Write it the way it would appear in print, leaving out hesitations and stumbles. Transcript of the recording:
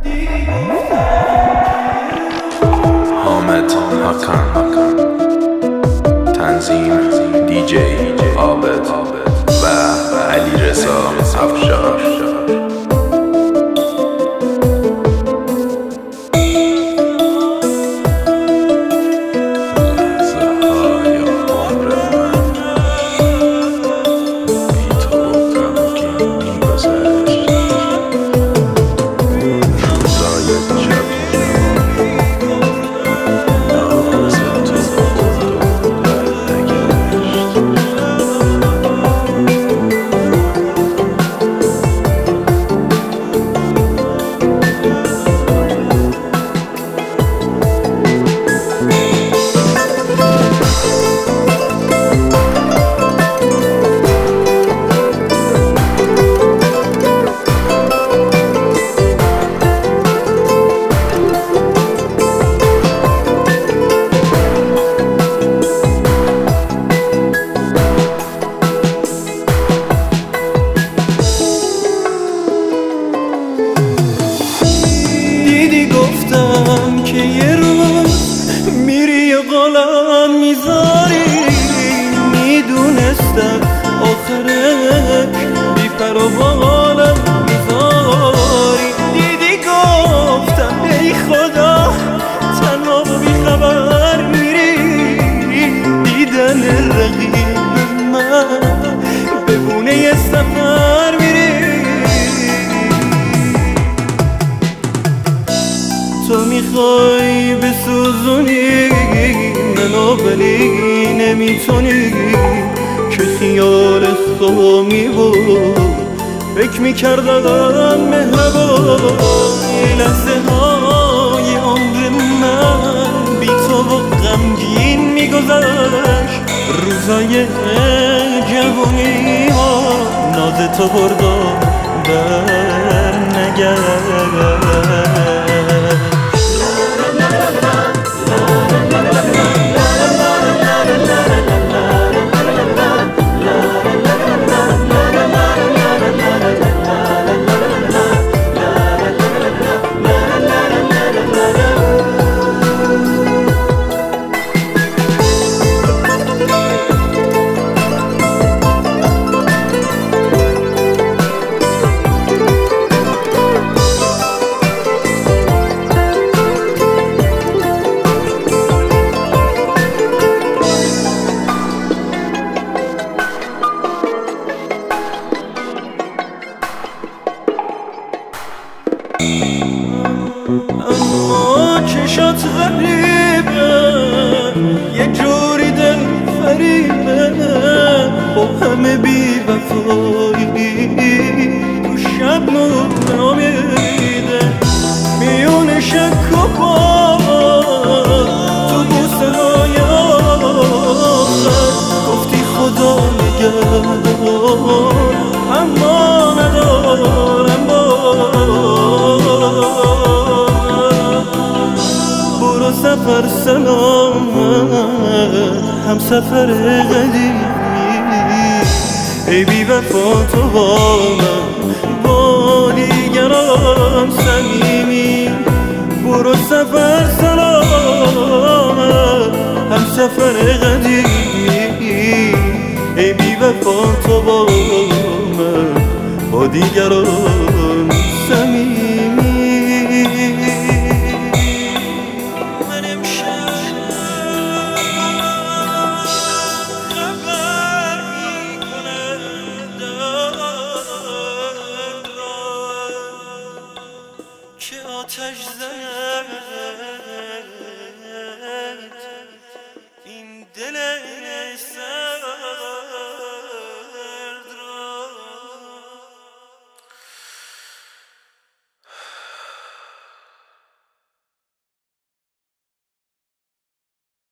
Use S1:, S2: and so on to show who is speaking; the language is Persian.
S1: حامد حکن، تنظیم DJ عابد و علیرضا افشار.
S2: که یه روز میری قلم میذاری، میدونستم آخرک بی پر و بالم میذاری. دیدی گفتم ای خدا تنها و بی خبر میری، دیدن رقیب من بهونه یه سفر میری. تو میخوای بسوزونی منو ولی نمیتونی، که خیال خامی بود فکر میکردم مهربان. لحظه های عمر من بی تو و غمگین میگذشت، روزای جوانی ما ناز تو بردا بر نگشت. اما چشات غریبه، یه جوری دل فریبه، با همه بی وفایی تو شب نامیده. میون شک و باور تو بوسه های آخر گفتی خدا نگهدار، اما ندارم سفر سلامت هم سفر قدیمی. ای بی وفا تو با من با دیگران صمیمی. برو سفر سلامت هم سفر قدیمی. ای بی وفا تو با من با دیگران صمیمی. که آتش زد این دل سر